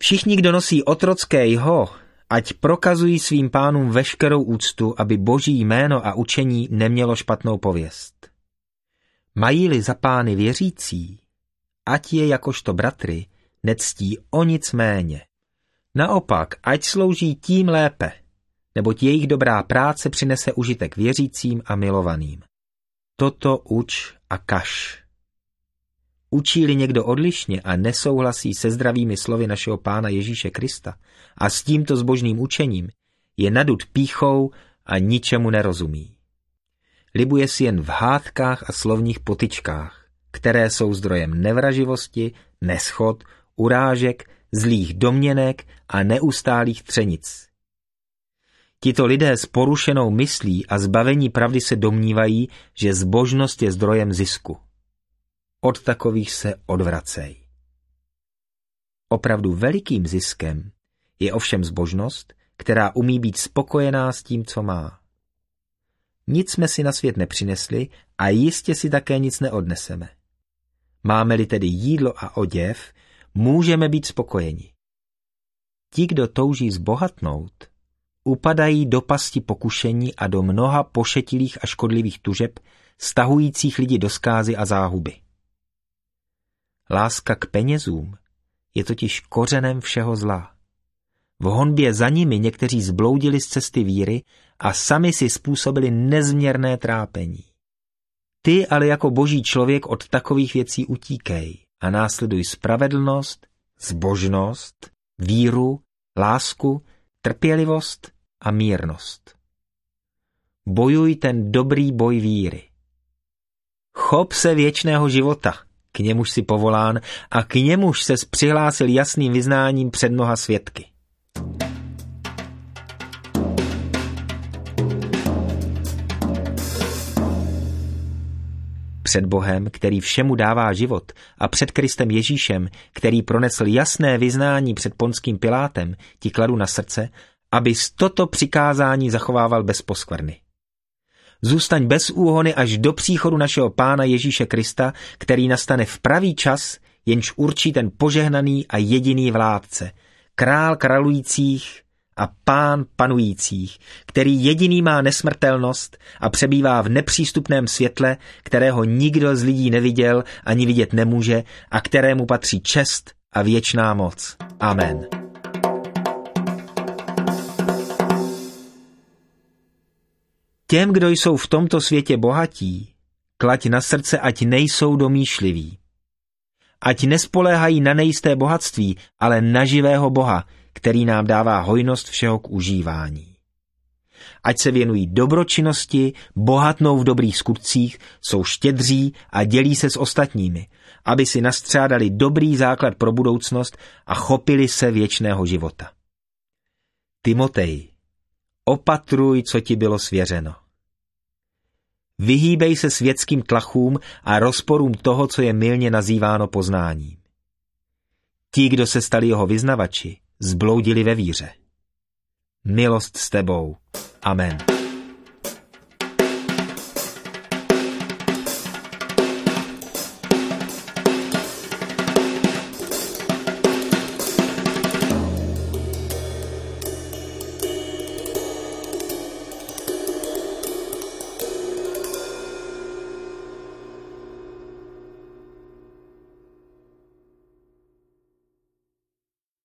Všichni, kdo nosí otrocké jho, ať prokazují svým pánům veškerou úctu, aby Boží jméno a učení nemělo špatnou pověst. Mají-li za pány věřící, ať je jakožto bratry nectí o nic méně. Naopak, ať slouží tím lépe, neboť jejich dobrá práce přinese užitek věřícím a milovaným. Toto uč a kaž. Učí-li někdo odlišně a nesouhlasí se zdravými slovy našeho Pána Ježíše Krista a s tímto zbožným učením, je nadut pýchou a ničemu nerozumí. Libuje si jen v hádkách a slovních potyčkách, které jsou zdrojem nevraživosti, neschod, urážek, zlých domněnek a neustálých třenic. Tito lidé s porušenou myslí a zbavení pravdy se domnívají, že zbožnost je zdrojem zisku. Od takových se odvracej. Opravdu velikým ziskem je ovšem zbožnost, která umí být spokojená s tím, co má. Nic jsme si na svět nepřinesli a jistě si také nic neodneseme. Máme-li tedy jídlo a oděv, můžeme být spokojeni. Ti, kdo touží zbohatnout, upadají do pasti pokušení a do mnoha pošetilých a škodlivých tužeb, stahujících lidi do zkázy a záhuby. Láska k penězům je totiž kořenem všeho zla. V honbě za nimi někteří zbloudili z cesty víry a sami si způsobili nezměrné trápení. Ty ale jako boží člověk od takových věcí utíkej a následuj spravedlnost, zbožnost, víru, lásku, trpělivost a mírnost. Bojuj ten dobrý boj víry. Chop se věčného života, k němuž si povolán a k němuž ses přihlásil jasným vyznáním před mnoha svědky. Před Bohem, který všemu dává život, a před Kristem Ježíšem, který pronesl jasné vyznání před Ponským Pilátem, ti kladu na srdce, abys toto přikázání zachovával bez poskvrny. Zůstaň bez úhony až do příchodu našeho Pána Ježíše Krista, který nastane v pravý čas, jenž určí ten požehnaný a jediný vládce, král králujících a pán panujících, který jediný má nesmrtelnost a přebývá v nepřístupném světle, kterého nikdo z lidí neviděl ani vidět nemůže a kterému patří čest a věčná moc. Amen. Těm, kdo jsou v tomto světě bohatí, klaď na srdce, ať nejsou domýšliví. Ať nespoléhají na nejisté bohatství, ale na živého Boha, který nám dává hojnost všeho k užívání. Ať se věnují dobročinnosti, bohatnou v dobrých skutcích, jsou štědří a dělí se s ostatními, aby si nastřádali dobrý základ pro budoucnost a chopili se věčného života. Timotej, opatruj, co ti bylo svěřeno. Vyhýbej se světským tlachům a rozporům toho, co je mylně nazýváno poznáním. Ti, kdo se stali jeho vyznavači, zbloudili ve víře. Milost s tebou. Amen.